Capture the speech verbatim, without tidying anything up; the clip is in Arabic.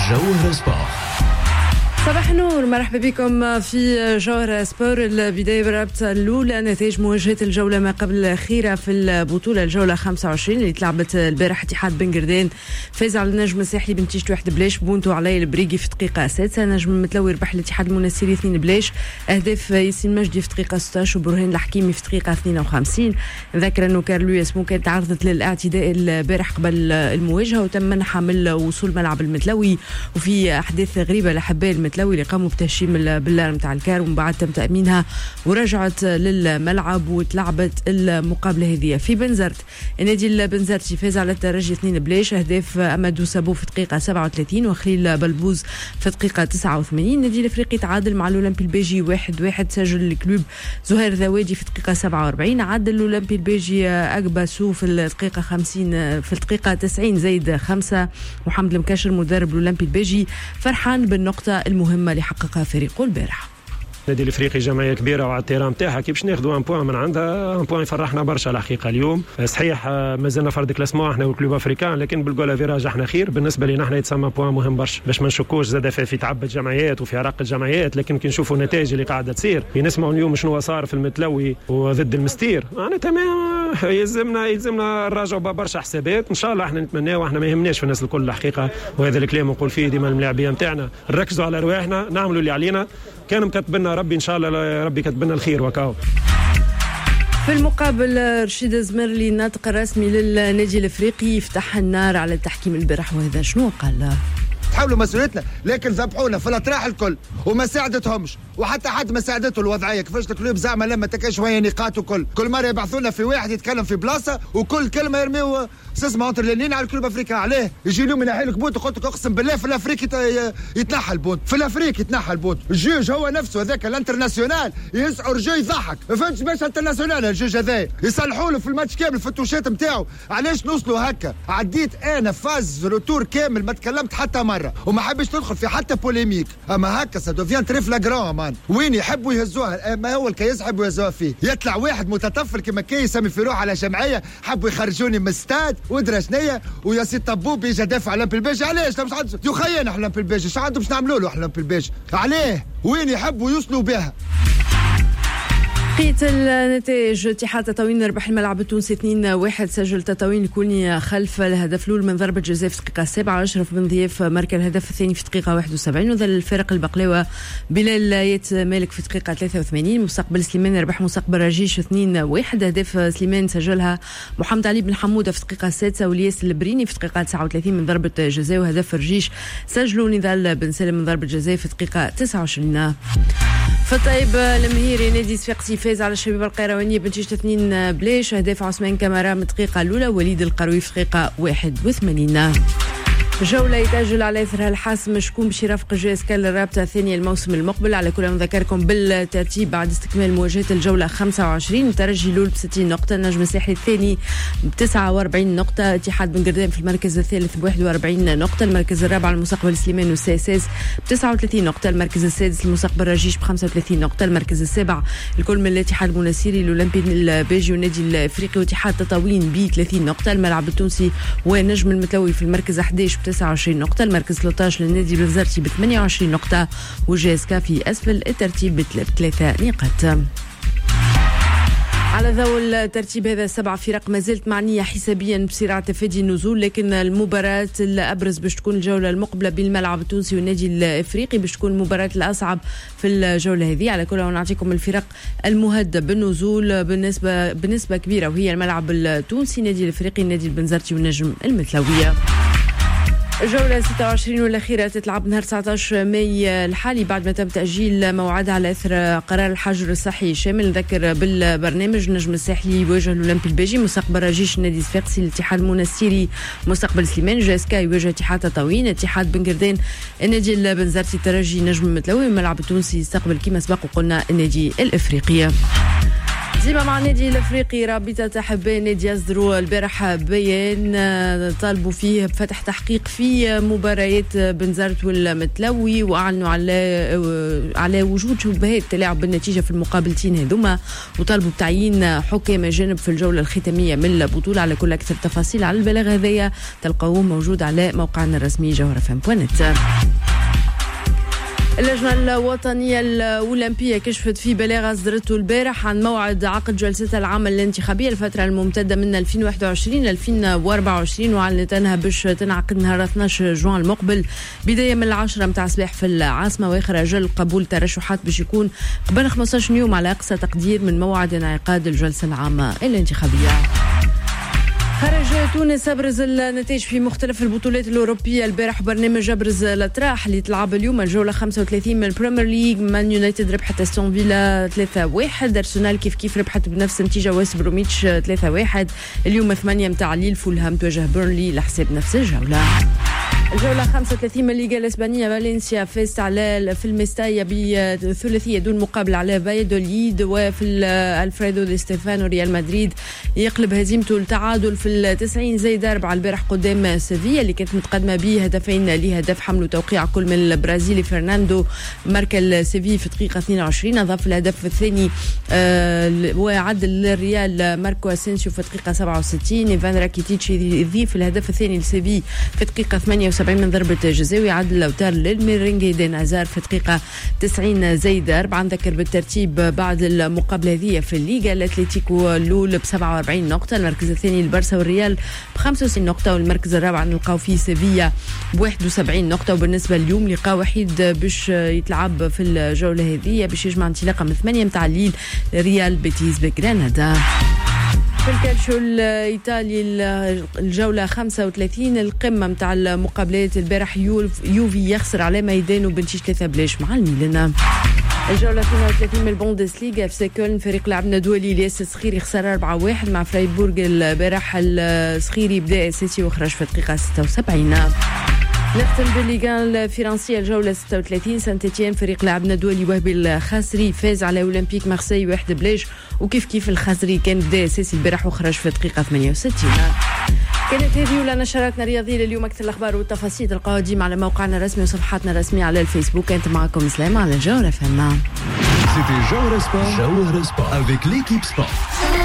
جوهر سبور. صباح النور، مرحبا بكم في جوهر سبور. البداية بالرابطة الأولى، نتائج مواجهة الجولة ما قبل الأخيرة في البطولة، الجولة خمسة وعشرين اللي تلعبت البارح. اتحاد بن قردان فاز على النجم الساحلي بنتيجة واحد بلاش بونتو علي البريقي في الدقيقة السادسة. نجم المتلوي ربح الاتحاد المنسيري اثنين بلاش، أهداف ياسين مجدي في الدقيقة ستة عشر وبرهان الحكيمي في الدقيقة اثنين وخمسين. نذكر أنه كارلو ياسمو كانت تعرضت للاعتداء البارح قبل المواجهة وتم منحها من وصول ملعب المتلوي، وفي أحداث غريبة لحباء المتلوي اللي قاموا بتهشيم البلار متاع الكار، ومن بعد تم تأمينها ورجعت للملعب وتلعبت المقابلة هذه في بنزرت. النادي البنزرتي فاز على الترجي اثنين بلاش، أهداف أمادو سابو في الدقيقة سبعة وثلاثين وخليل بلبوز في الدقيقة تسعة وثمانين. النادي الأفريقي تعادل مع الأولمبي البيجي واحد واحد، سجل الكلوب زهير ذوادي في الدقيقة سبعة وأربعين. عادل الأولمبي البيجي أقباسو في الدقيقة خمسين في الدقيقة تسعين زايد خمسة، وحمد المكاشر مدرب الأولمبي البيجي فرحان بالنقطة المهمة اللي حققها فريقه البارح. النادي الافريقي جمعيه كبيره وعلى التيران نتاعها كي باش ناخذوا ان بوان من عندها، ان بوان يفرحنا برشا الحقيقه. اليوم صحيح مازلنا فرد كلاسمون احنا والكلوب افريكان، لكن بالجول افيراج احنا خير بالنسبه لنا. احنا يتسمى بوان مهم برشا باش ما نشكوش زاد في تعب الجمعيات وفي عراق الجمعيات، لكن كي نشوفوا النتائج اللي قاعده تصير، نسمعوا اليوم شنو صار في المتلوي وضد المستير، انا تمام يلزمنا يلزمنا نراجعوا برشا حسابات. ان شاء الله احنا نتمناو، احنا ما يهمناش في الناس الكل الحقيقه، وهذا الكلام نقول فيه ديما الملاعبيه نتاعنا، نركزوا على رواحنا، نعملوا اللي علينا، كان مكتب لنا ربي ان شاء الله ربي كتب لنا الخير وكاو. في المقابل رشيد الزمرلي الناطق الرسمي للنادي الافريقي يفتح النار على التحكيم البارح، وهذا شنو قال؟ تحاولوا مسؤوليتنا، لكن ذبحونا في الاطراح الكل وما ساعدتهمش، وحتى حد ما ساعدته الوضعيه. كيفاش الكلوب زعما لما تكا شويه نقاط وكل كل مره يبعثونا في واحد يتكلم في بلاصه وكل كلمه يرميو اسمها انترلينين على الكلوب افريقيا. عليه يجي اليوم ينحي لك بونت؟ قلت لك اقسم بالله في الافريقي يتنحى البونت، في الافريقي يتنحى البونت. الجوج هو نفسه هذاك الانترناسيونال يسعر جو يضحك، ما فهمتش باش انترناسيونال الجوج هذا يصلحوا له في الماتش كامل في التوشات نتاعو. علاش نوصلوا هكا؟ عديت انا فاز روتور كامل ما تكلمت حتى مره وما حبش ندخل في حتى بوليميك، اما هكا سا دوفيان تريف لاغران مان. وين يحبوا يهزوها، ما هو الكيس يحبوا يهزوها فيه. يطلع واحد متطفل كما كي يسمي في روح على جمعيه، حبوا يخرجوني من الستاد ودرا شنيا، ويا سي طبوب يجي دافع على البلبيج. علاش مش عندهم يخينا احنا البلبيج؟ اش عندهم باش نعملوا له احنا البلبيج؟ عليه وين يحبوا يوصلوا بها؟ بقية النتائج، اتحاد تطاوين ربح الملعب التونسي اثنين واحد، سجل تطاوين الكوني خلف الهدف الأول من ضربة جزاء في الدقيقة السابعة. أشرف بن ضياف مارك الهدف الثاني في الدقيقة واحد وسبعين، وذل الفرق البقلاوة بلال يات مالك في الدقيقة ثلاثة وثمانين. مستقبل سليمان ربح مستقبل رجيش اثنين واحد، أهداف سليمان سجلها محمد علي بن حمودة في الدقيقة السادسة والياس البريني في الدقيقة تسعة وثلاثين من ضربة جزاء، وهدف رجيش سجلوا نضال بن سالم من ضربة جزاء في الدقيقة تسعة وعشرين. فطيب المهيري نادي صفاقسي فاز على الشبيبة القيروانية بنتيجة اثنين بلاش، أهداف عثمان كامارا من الدقيقة الأولى، وليد القروي في الدقيقة واحد وثمانين. جولة يتأجل على إثرها الحاسم شكون باش يرافق الجي اس كي للرابطة الثانية الموسم المقبل. على كل نذكركم بالترتيب بعد استكمال مواجهة الجولة خمسة وعشرين، الترجي الأول بستين نقطة، النجم الساحلي الثاني بتسعة وأربعين نقطة، اتحاد بن قردان في المركز الثالث بواحد وأربعين نقطة، المركز الرابع المستقبل سليمان والسياساس بتسعة وثلاثين نقطة، المركز السادس المستقبل رجيش بخمسة وثلاثين نقطة، المركز السابع الكل من الاتحاد المنسيري الأولمبي البيجي والنادي الأفريقي واتحاد تطاوين ب ثلاثين نقطة، الملعب التونسي ونجم المتلوي في المركز أحد عشر تسعة وعشرين نقطة، المركز ثلاثة عشر للنادي البنزرتي ب ثمانية وعشرين نقطة، وجاسكا في أسفل الترتيب بثلاثة نقاط. على ضوء الترتيب هذا سبع فرق ما زالت معنية حسابيا بصراع تفادي النزول، لكن المباراة الأبرز باش تكون الجولة المقبلة بين الملعب التونسي والنادي الأفريقي، باش تكون المباراة الأصعب في الجولة هذه. على كل نعطيكم الفرق المهددة بالنزول بنسبة بنسبة كبيرة، وهي الملعب التونسي، النادي الأفريقي، النادي البنزرتي والنجم المتلوية. الجولة ستة وعشرين والأخيرة تتلعب نهار تسعة عشر ماي الحالي بعد ما تم تأجيل موعدها على إثر قرار الحجر الصحي الشامل. نذكر بالبرنامج النجم الساحلي يواجه الأولمبي البيجي، مستقبل رجيش النادي صفاقسي، الاتحاد المنسيري مستقبل سليمان، جاسكا يواجه اتحاد تطاوين، اتحاد بن قردان النادي البنزرتي، الترجي نجم المتلوي، الملعب التونسي يستقبل كما سبق وقلنا النادي الأفريقي. ديما مع النادي الافريقي رابطه حبان نادي اصدروا البارح بيان طالبوا فيه بفتح تحقيق في مباريات بنزرت والمتلوي، واعلنوا على على وجود شبهات تلاعب بالنتيجه في المقابلتين هذوما، وطالبوا بتعيين حكام اجانب في الجوله الختاميه من البطوله. على كل اكثر تفاصيل على البلاغ هذايا تلقاوه موجود على موقعنا الرسمي جوهره فام بوان نت. اللجنة الوطنية الأولمبية كشفت في بلاغ أصدرته البارح عن موعد عقد جلستها العامة الانتخابية الفترة الممتدة من ألفين وواحد وعشرين ل ألفين وأربعة وعشرين، وأعلنت أنها باش تنعقد نهار اثني عشر جوان المقبل بداية من العشرة متاع الصباح في العاصمة، وآخر أجل قبول ترشحات باش يكون قبل خمسة عشر يوم على أقصى تقدير من موعد انعقاد الجلسة العامة الانتخابية. خرج تونس أبرز النتائج في مختلف البطولات الأوروبية البارح. برنامج أبرز الأطراح اللي تلعب اليوم الجولة خمسة وثلاثين من البريمير ليج. مان يونايتد ربحت أستون فيلا ثلاثة واحد، أرسنال كيف كيف ربحت بنفس النتيجة ويست بروميتش ثلاثة واحد. اليوم ثمانية متاع ليل فولهام تواجه بيرنلي لحساب نفس الجولة. الجولة خمسة وثلاثين من الليغا الإسبانية فالنسيا فاز على في المستايا بثلاثية دون مقابل على فايدوليد، وفي الفريدو دي ستيفانو ريال مدريد يقلب هزيمته التعادل في التسعين زائد أربعة البارح قدام سيفيا اللي كانت متقدمة به هدفين لهدف، حملوا توقيع كل من البرازيلي فرناندو ماركا سيفي في دقيقة اثنين وعشرين، أضاف الهدف الثاني آه وعدل الريال ماركو أسينسيو في دقيقة سبعة وستين، إيفان راكيتيتش يضيف الهدف الثاني لسيفي في دقيقة ثمانية وسبعين من ضربة جزاء، ويعدل لوتار للميرينغي دين أزار في دقيقة تسعين زائد أربعة. نذكر بالترتيب بعد المقابلة هذه في الليغا: الأتليتيكو الأول ب سبعة وأربعين نقطة، المركز الثاني البارسا والريال ب خمسة وستين نقطة، والمركز الرابع نلقاو فيه سيفيا ب واحد وسبعين نقطة. وبالنسبة اليوم لقاء وحيد باش يتلعب في الجولة هذه باش يجمع انطلاقة من ثمانية متاع الليل ريال بيتيز بجرانادا. في الكالشو الإيطالي الجولة خمسة وثلاثين القمة متاع المقابلات البارح يوفي يخسر على ميدانه بنتيجة ثلاثة بلاش مع الميلان. الجولة اثنين وثلاثين من البوندسليغا اف سي كولن فريق لعبنا دولي الياس الصخيري خسر أربعة واحد مع فرايبورغ البارح. الصخيري بدا اساسي وخرج في دقيقة ستة وسبعين. نختم بالليغان الفرنسية الجولة ستة وثلاثين سانت إتيان فريق لاعبنا دولي وهبي الخاسري فاز على أولمبيك مارسي واحد بلاش، وكيف كيف الخاسري كان بدا اساسي البارح وخرج في دقيقة ثمانية وستين. كانت هذه ولا نشراتنا الرياضية لليوم. أكثر الأخبار والتفاصيل تلقاوها ديما على موقعنا الرسمي وصفحاتنا الرسمية على الفيسبوك. كانت معكم سلامة على جوهرة فما. C'était Jawhara Sport. Jawhara Sport avec l'équipe sport.